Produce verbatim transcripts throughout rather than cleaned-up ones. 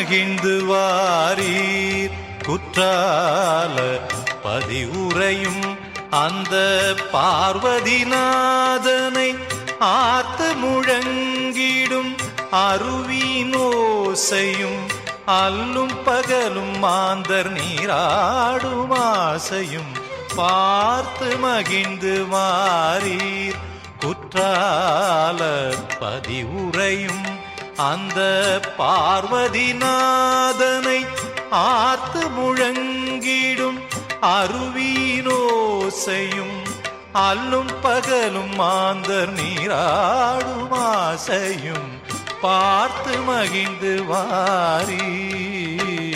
மகிழ்ந்து வாரீர் குற்றால பதிவுரையும் அந்த பார்வதிநாதனை ஆத்து முழங்கிடும் அருவினோசையும் அல்லும் பகலும் மாந்தர் நீராடும் ஆசையும் பார்த்து மகிழ்ந்து வாரீர் குற்றால பதிவுரையும் அந்த பார்வதிநாதனை ஆத்து முழங்கிடும் அருவினோசையும் அல்லும் பகலும் மாந்தர் நீராடும் ஆசையும் பார்த்து மகிழ்ந்து வாரீர்.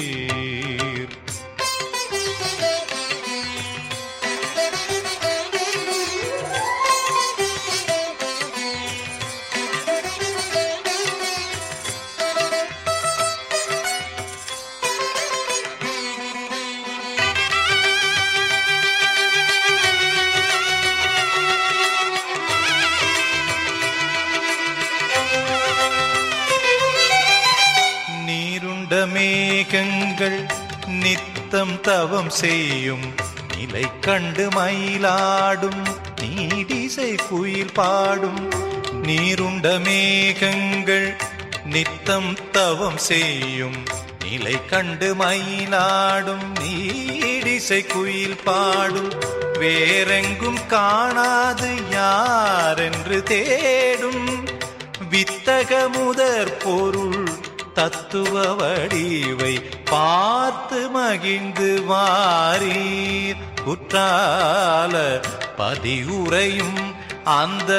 மேகங்கள் நித்தம் தவம் செய்யும் நிலை கண்டு மயிலாடும் நீடிசை குயில் பாடும். நீருண்ட மேகங்கள் நித்தம் தவம் செய்யும் நிலை கண்டு மயிலாடும் நீடிசை குயில் பாடும். வேறெங்கும் காணாது யாரென்று தேடும் வித்தக முதற் பொருள் தத்துவ வடிவை பார்த்து மகிழ்ந்து வாரீர் குற்றால பதிவுரையும் அந்த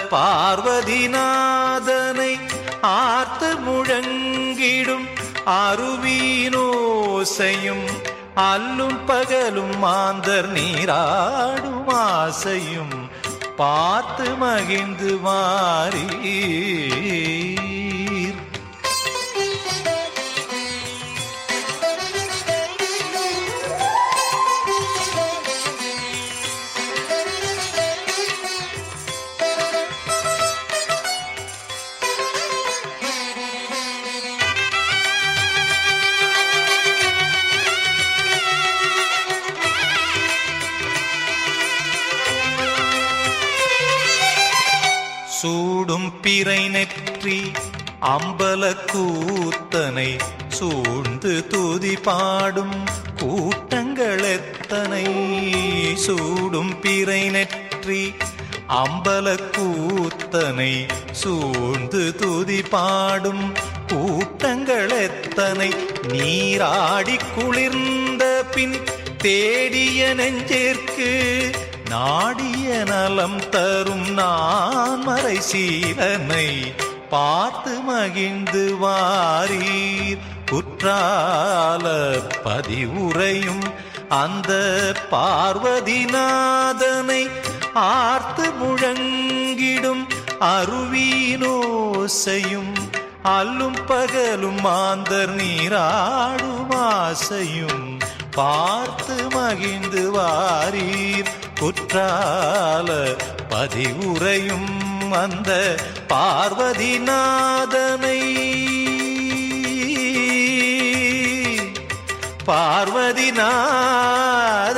பார்வதிநாதனை ஆர்த்து முழங்கிடும் அருவினோசையும் அல்லும் பகலும் மாந்தர் நீராடும் ஆசையும் பார்த்து மகிழ்ந்து வாரீர். சூடும் பிறை நெற்றி அம்பல கூத்தனை சூழ்ந்து துதி பாடும் கூட்டங்கள் எத்தனை. சூடும் பிறை நெற்றி அம்பல கூத்தனை சூழ்ந்து துதி பாடும் கூட்டங்கள் எத்தனை. நீராடி குளிர்ந்த பின் தேடிய நெஞ்சிற்கு நாடிய நலம் தரும் நான் மறை சீலனை பார்த்து மகிழ்ந்து வாரீர் குற்றால பதிவுரையும் அந்த பார்வதிநாதனை ஆர்த்து முழங்கிடும் அருவினோசையும் அல்லும் பகலும் மாந்தர் நீராடும் ஆசையும் பார்த்து மகிழ்ந்து வாரீர் குற்றால பதிவுரையும் அந்த பார்வதிநாதனை பார்வதிநாதனை